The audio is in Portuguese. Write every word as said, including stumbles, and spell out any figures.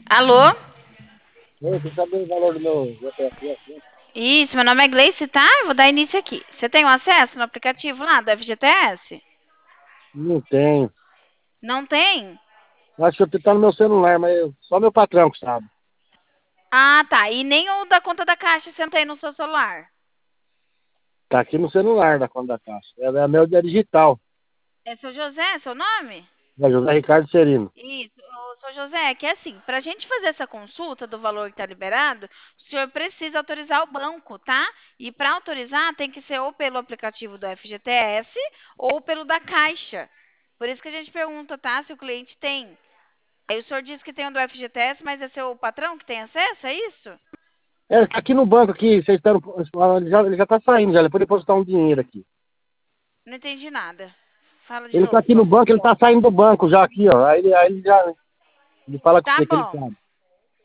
Alô? Eu quero saber o valor do meu G P S, né? Isso, meu nome é Gleice, tá? Eu vou dar início aqui. Você tem um acesso no aplicativo lá do F G T S? Não tenho. Não tem? Acho que tá no meu celular, mas eu- só meu patrão que sabe. Ah, tá. E nem o da conta da Caixa você não tem no seu celular? Tá aqui no celular da conta da Caixa. É, é meu é digital. É seu José, seu nome? É José Ricardo Serino. Isso, ô, seu José, é que é assim, para a gente fazer essa consulta do valor que está liberado, o senhor precisa autorizar o banco, tá? E para autorizar tem que ser ou pelo aplicativo do F G T S ou pelo da Caixa. Por isso que a gente pergunta, tá? Se o cliente tem. Aí o senhor disse que tem o do F G T S, mas é seu patrão que tem acesso, é isso? É, tá aqui no banco aqui, vocês estão. Ele já, ele já tá saindo, já. Ele pode depositar um dinheiro aqui. Não entendi nada. Fala de Ele tá novo, por aqui no favor. banco, ele tá saindo do banco já aqui, ó. Aí, ele- aí ele já. Ele fala com Tá você que ele bom. sabe.